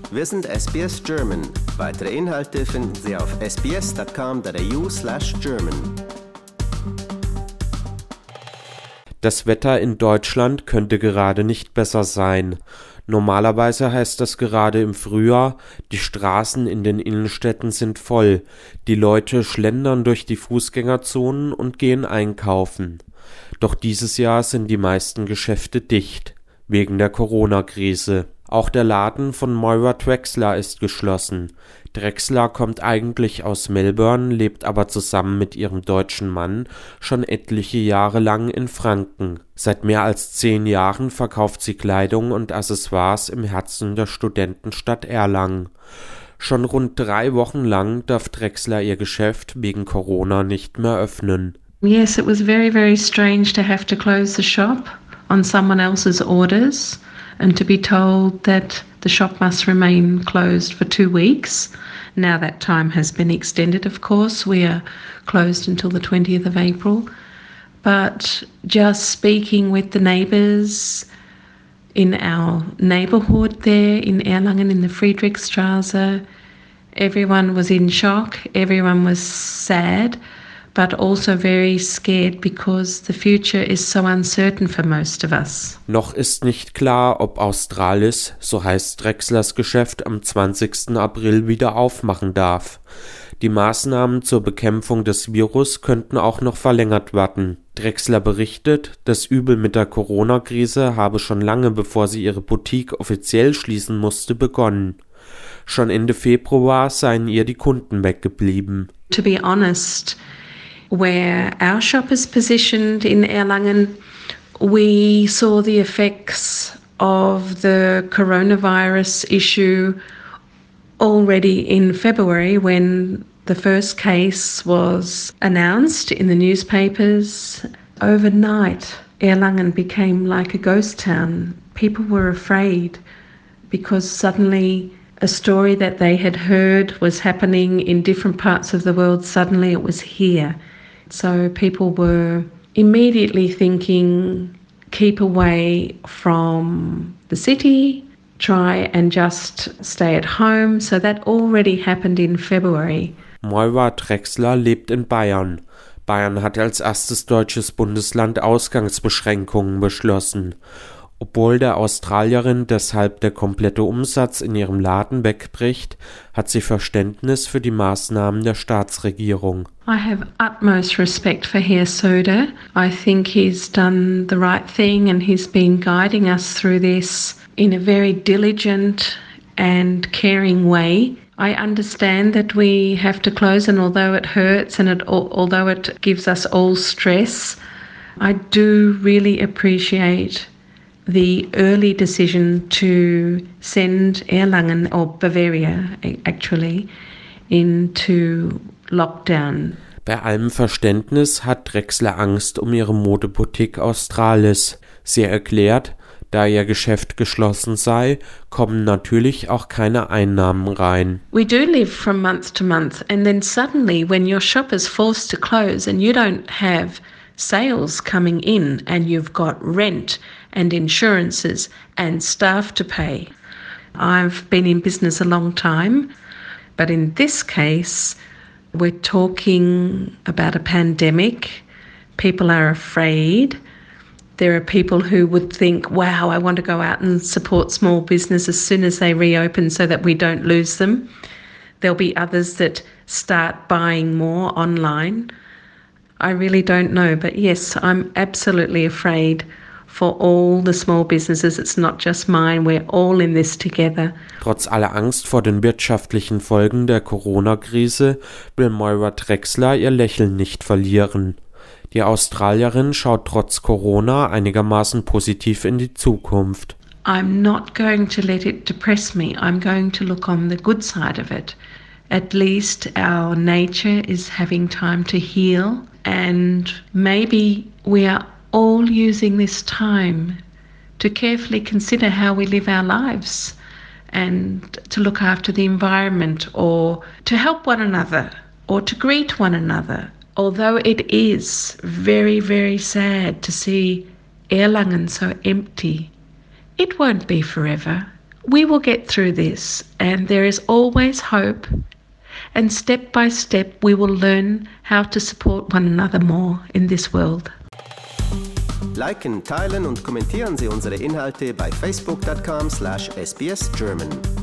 Wir sind SBS German. Weitere Inhalte finden Sie auf sbs.com.au/German. Das Wetter in Deutschland könnte gerade nicht besser sein. Normalerweise heißt das gerade im Frühjahr, die Straßen in den Innenstädten sind voll, die Leute schlendern durch die Fußgängerzonen und gehen einkaufen. Doch dieses Jahr sind die meisten Geschäfte dicht, wegen der Corona-Krise. Auch der Laden von Moira Drexler ist geschlossen. Drexler kommt eigentlich aus Melbourne, lebt aber zusammen mit ihrem deutschen Mann schon etliche Jahre lang in Franken. Seit mehr als 10 Jahren verkauft sie Kleidung und Accessoires im Herzen der Studentenstadt Erlangen. Schon rund 3 Wochen lang darf Drexler ihr Geschäft wegen Corona nicht mehr öffnen. Yes, it was very, very strange to have to close the shop on someone else's orders and to be told that the shop must remain closed for 2 weeks. Now that time has been extended, of course. We are closed until the 20th of April. But just speaking with the neighbours in our neighbourhood there in Erlangen in the Friedrichstraße, everyone was in shock, everyone was sad, but also very scared because the future is so uncertain for most of us. Noch ist nicht klar, ob Australis, so heißt Drexlers Geschäft, am 20. April wieder aufmachen darf. Die Maßnahmen zur Bekämpfung des Virus könnten auch noch verlängert werden. Drexler berichtet, das Übel mit der Corona-Krise habe schon lange bevor sie ihre Boutique offiziell schließen musste, begonnen. Schon Ende Februar seien ihr die Kunden weggeblieben. To be honest, where our shop is positioned in Erlangen, we saw the effects of the coronavirus issue already in February when the first case was announced in the newspapers. Overnight, Erlangen became like a ghost town. People were afraid because suddenly a story that they had heard was happening in different parts of the world, suddenly it was here. So people were immediately thinking, keep away from the city, try and just stay at home. So that already happened in February. Moira Drexler lebt in Bayern. Bayern hat als erstes deutsches Bundesland Ausgangsbeschränkungen beschlossen. Obwohl der Australierin deshalb der komplette Umsatz in ihrem Laden wegbricht, hat sie Verständnis für die Maßnahmen der Staatsregierung. I have utmost respect for Herr Söder. I think he's done the right thing and he's been guiding us through this in a very diligent and caring way. I understand that we have to close, and although it hurts and although it gives us all stress, I do really appreciate the early decision to send Erlangen, or Bavaria actually, into lockdown. Bei allem Verständnis hat Drexler Angst um ihre Modeboutique Australis. Sie erklärt, da ihr Geschäft geschlossen sei, kommen natürlich auch keine Einnahmen rein. We do live from month to month, and then suddenly when your shop is forced to close and you don't have sales coming in and you've got rent and insurances and staff to pay. I've been in business a long time, but in this case, we're talking about a pandemic. People are afraid. There are people who would think, wow, I want to go out and support small business as soon as they reopen so that we don't lose them. There'll be others that start buying more online. I really don't know, but yes, I'm absolutely afraid for all the small businesses. It's not just mine, we're all in this together. Trotz aller Angst vor den wirtschaftlichen Folgen der Corona-Krise will Moira Drexler ihr Lächeln nicht verlieren. Die Australierin schaut trotz Corona einigermaßen positiv in die Zukunft. I'm not going to let it depress me. I'm going to look on the good side of it. At least our nature is having time to heal, and maybe we are all using this time to carefully consider how we live our lives and to look after the environment or to help one another or to greet one another. Although it is very, very sad to see Erlangen so empty, it won't be forever. we will get through this, and there is always hope. And step by step, we will learn how to support one another more in this world. Liken, teilen und kommentieren Sie unsere Inhalte bei facebook.com/sbsgerman.